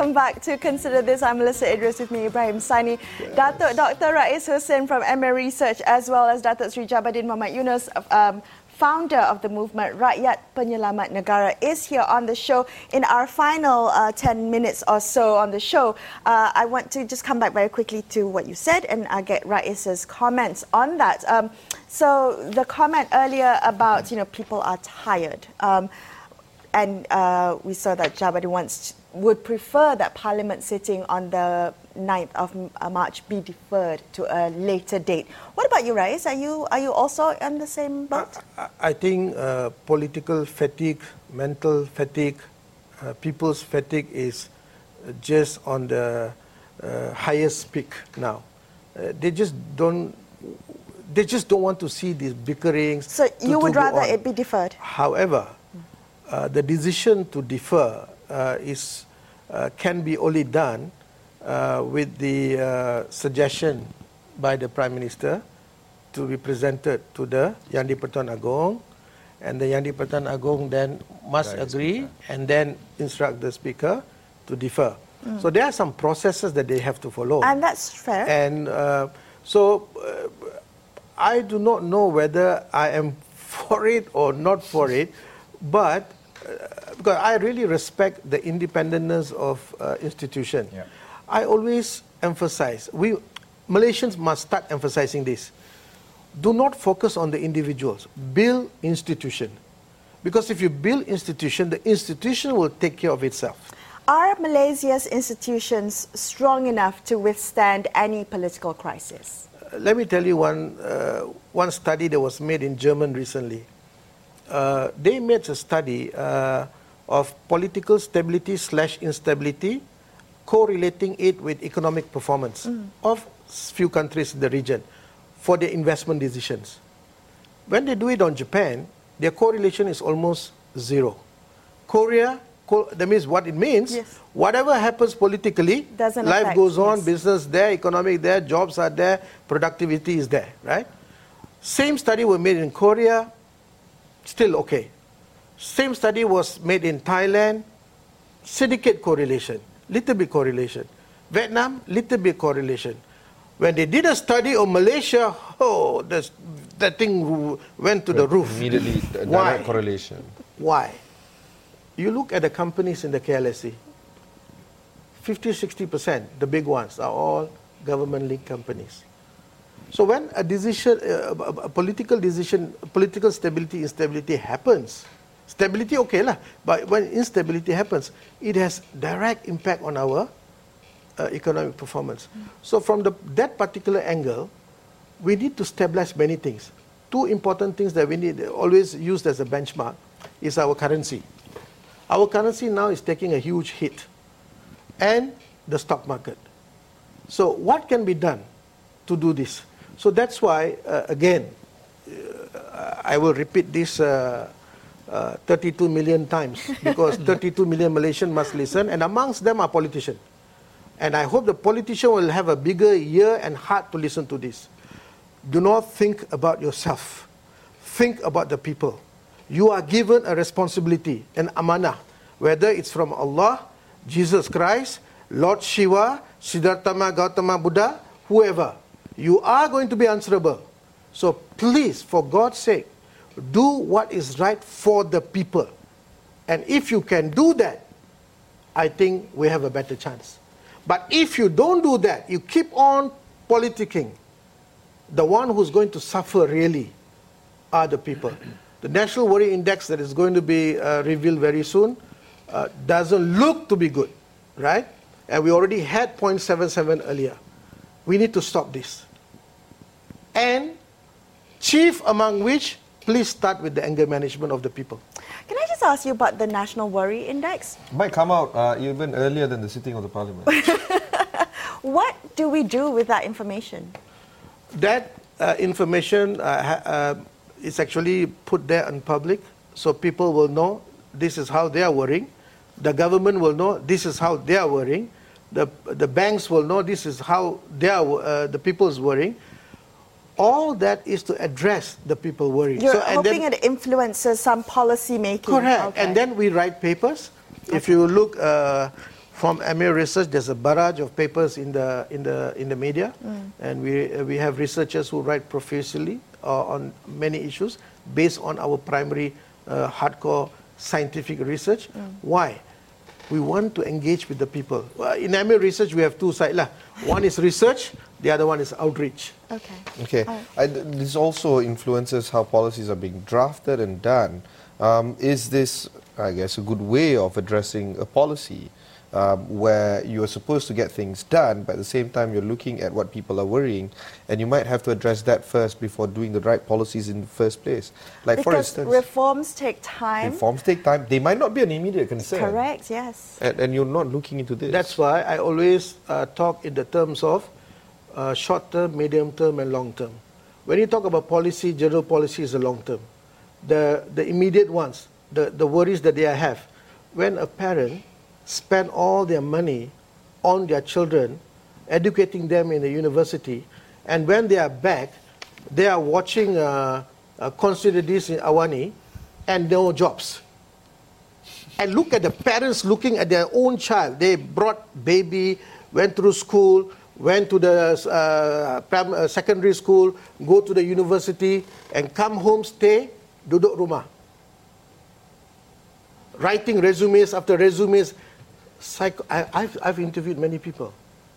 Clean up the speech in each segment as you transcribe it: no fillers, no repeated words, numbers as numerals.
welcome back to Consider This. I'm Melissa Idris, with me Ibrahim Sani, Datuk Dr. Rais Hussein from MA Research, as well as Datuk Sri Jabadin Muhammad Yunus, founder of the movement Rakyat Penyelamat Negara, is here on the show. In our final 10 minutes or so on the show, I want to just come back very quickly to what you said and get Rais's comments on that. So the comment earlier about, people are tired. And we saw that Jabadin would prefer that Parliament sitting on the 9th of March be deferred to a later date. What about you, Rais? Are you also on the same boat? I think political fatigue, mental fatigue, people's fatigue is just on the highest peak now. They just don't want to see these bickerings. So you would rather it be deferred? However, the decision to defer can be only done with the suggestion by the Prime Minister to be presented to the Yang di-Pertuan Agong, and the Yang di-Pertuan Agong then must agree and then instruct the Speaker to defer. So there are some processes that they have to follow. And that's fair. And so I do not know whether I am for it or not for it, but because I really respect the independence of institution. Yeah. I always emphasize, Malaysians must start emphasizing this. Do not focus on the individuals. Build institution. Because if you build institution, the institution will take care of itself. Are Malaysia's institutions strong enough to withstand any political crisis? Let me tell you one study that was made in Germany recently. They made a study of political stability / instability, correlating it with economic performance of few countries in the region for their investment decisions. When they do it on Japan, their correlation is almost zero. Korea, that means what it means, yes. Whatever happens politically, life goes on, yes. Business there, economic there, jobs are there, productivity is there, right? Same study was made in Korea, still okay. Same study was made in Thailand, syndicate correlation, little bit correlation. Vietnam, little bit correlation. When they did a study of Malaysia, that thing went to the roof. Immediately, direct correlation. Why? You look at the companies in the KLSE, 50-60%, the big ones, are all government-linked companies. So when a decision, a political decision, political stability, instability happens, stability okay lah, but when instability happens, it has direct impact on our economic performance. So from that particular angle, we need to stabilize many things. Two important things that we need always used as a benchmark is our currency. Our currency now is taking a huge hit, and the stock market. So what can be done to do this? So that's why, again, I will repeat this 32 million times, because 32 million Malaysians must listen, and amongst them are politicians. And I hope the politician will have a bigger ear and heart to listen to this. Do not think about yourself. Think about the people. You are given a responsibility, an amanah, whether it's from Allah, Jesus Christ, Lord Shiva, Siddhartha Gautama Buddha, whoever. You are going to be answerable. So please, for God's sake, do what is right for the people. And if you can do that, I think we have a better chance. But if you don't do that, you keep on politicking, the one who's going to suffer really are the people. The National Worry Index that is going to be revealed very soon doesn't look to be good, right? And we already had 0.77 earlier. We need to stop this. And chief among which, please start with the anger management of the people. Can I just ask you about the National Worry Index? Might come out even earlier than the sitting of the Parliament. What do we do with that information? That information is actually put there in public, so people will know this is how they are worrying. The government will know this is how they are worrying. The banks will know this is how they are, the people is worrying. All that is to address the people worrying. You're hoping it influences some policy making. Correct. Okay. And then we write papers. Okay. If you look, From MA Research, there's a barrage of papers in the media, and we have researchers who write profusely on many issues based on our primary hardcore scientific research. Why? We want to engage with the people. In MA Research, we have two sides. One is research, the other one is outreach. Okay. This also influences how policies are being drafted and done. Is this, I guess, a good way of addressing a policy where you are supposed to get things done, but at the same time you're looking at what people are worrying, and you might have to address that first before doing the right policies in the first place? Like, because for instance, reforms take time. Reforms take time. They might not be an immediate concern. Correct, yes. And you're not looking into this. That's why I always talk in the terms of short term, medium term, and long term. When you talk about policy, general policy is the long term. The immediate ones, the worries that they have. When a parent spend all their money on their children, educating them in the university, and when they are back, they are watching Consider This in Awani and no jobs. And look at the parents looking at their own child. They brought baby, went through school, went to the secondary school, go to the university, and come home, stay, duduk rumah. Writing resumes after resumes. I've interviewed many people,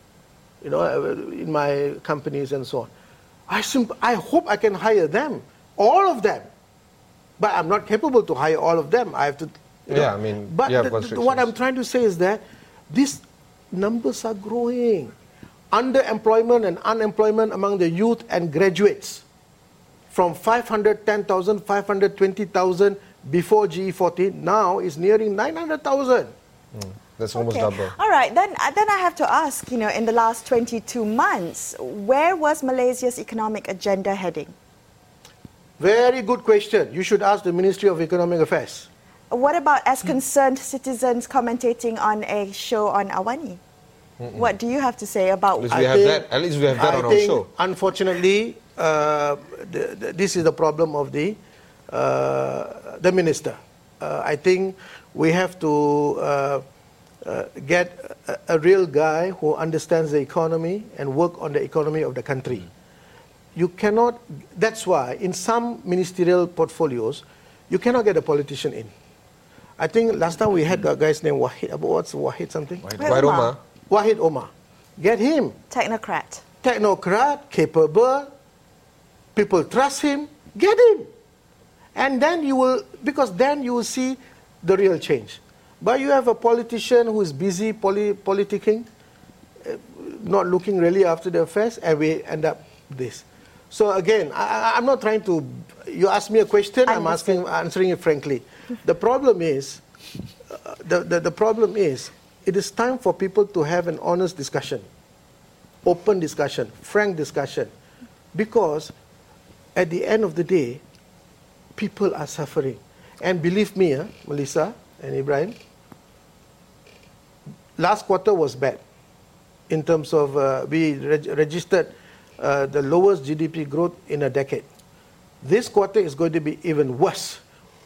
in my companies and so on. I hope I can hire them, all of them, but I'm not capable to hire all of them. I have to. But what I'm trying to say is that these numbers are growing. Underemployment and unemployment among the youth and graduates, from 510,000, 520,000 before GE14, now is nearing 900,000. That's almost double. All right, then I have to ask, in the last 22 months, where was Malaysia's economic agenda heading? Very good question. You should ask the Ministry of Economic Affairs. What about as concerned citizens commentating on a show on Awani? What do you have to say about... At least we have that on our show. Unfortunately, this is the problem of the minister. I think we have to get a real guy who understands the economy and work on the economy of the country. You cannot, that's why in some ministerial portfolios, you cannot get a politician in. I think last time we had a guy's name, Wahid, what's Wahid something? Wahid Omar. Wahid Omar. Get him. Technocrat. Capable, people trust him, get him. And then you will see the real change. But you have a politician who is busy politicking, not looking really after the affairs, and we end up this. So again, I'm not trying to, you ask me a question, I'm answering it frankly. The problem is, the problem is, it is time for people to have an honest discussion, open discussion, frank discussion, because at the end of the day, people are suffering. And believe me, Melissa and Ibrahim, last quarter was bad in terms of we registered the lowest GDP growth in a decade. This quarter is going to be even worse.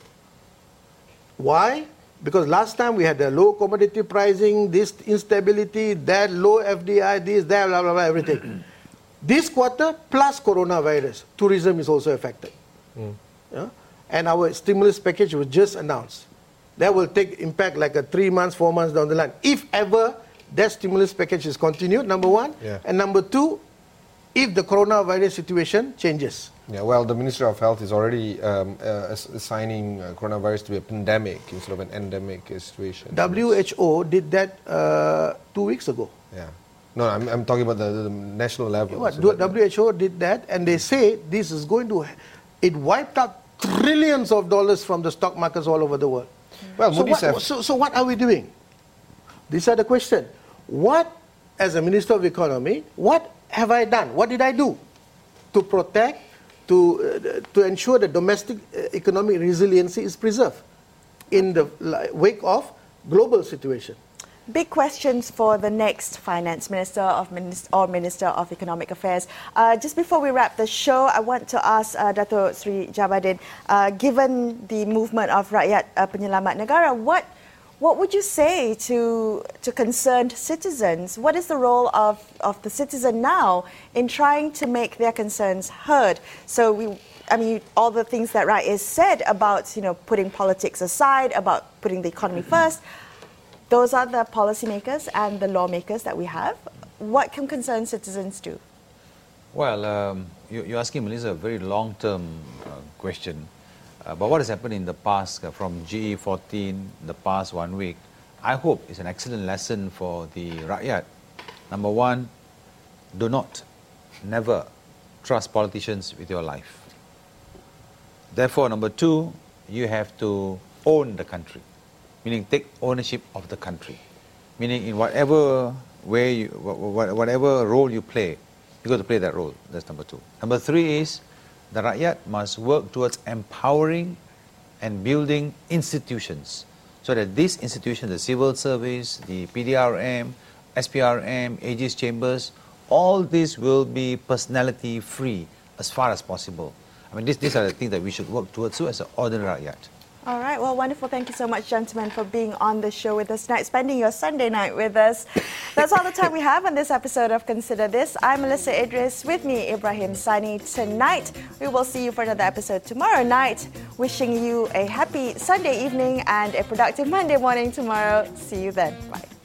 Why? Because last time we had the low commodity pricing, this instability, that low FDI, this, that, blah, blah, blah, everything. This quarter plus coronavirus, tourism is also affected. Yeah? And our stimulus package was just announced. That will take impact like 3 months, 4 months down the line. If ever that stimulus package is continued, number one. Yeah. And number two, if the coronavirus situation changes. Yeah, well, the Ministry of Health is already assigning coronavirus to be a pandemic instead of an endemic situation. WHO did that 2 weeks ago. Yeah. No, I'm talking about the national level. What? WHO did that, and they say this is going to... It wiped out trillions of dollars from the stock markets all over the world. Well, so what are we doing? These are the questions. What, as a Minister of Economy, what have I done? What did I do to protect, to ensure that domestic economic resiliency is preserved in the wake of global situation? Big questions for the next Finance Minister or Minister of Economic Affairs. Just before we wrap the show, I want to ask Dato' Sri Jabadin, given the movement of Rakyat Penyelamat Negara, What would you say to concerned citizens? What is the role of the citizen now in trying to make their concerns heard? So all the things that Rais said about, putting politics aside, about putting the economy first, those are the policymakers and the lawmakers that we have. What can concerned citizens do? Well, you're asking Melissa a very long-term question. But what has happened in the past, from GE14, the past 1 week, I hope is an excellent lesson for the Rakyat. Number one, do not, never trust politicians with your life. Therefore, number two, you have to own the country, meaning take ownership of the country. Meaning in whatever way, whatever role you play, you got to play that role. That's number two. Number three is, the Rakyat must work towards empowering and building institutions so that these institutions, the civil service, the PDRM, SPRM, Aegis Chambers, all this will be personality free as far as possible. I mean, these are the things that we should work towards as an ordinary Rakyat. All right, well, wonderful. Thank you so much, gentlemen, for being on the show with us tonight, spending your Sunday night with us. That's all the time we have on this episode of Consider This. I'm Melissa Idris, with me, Ibrahim Sani. Tonight, we will see you for another episode tomorrow night. Wishing you a happy Sunday evening and a productive Monday morning tomorrow. See you then. Bye.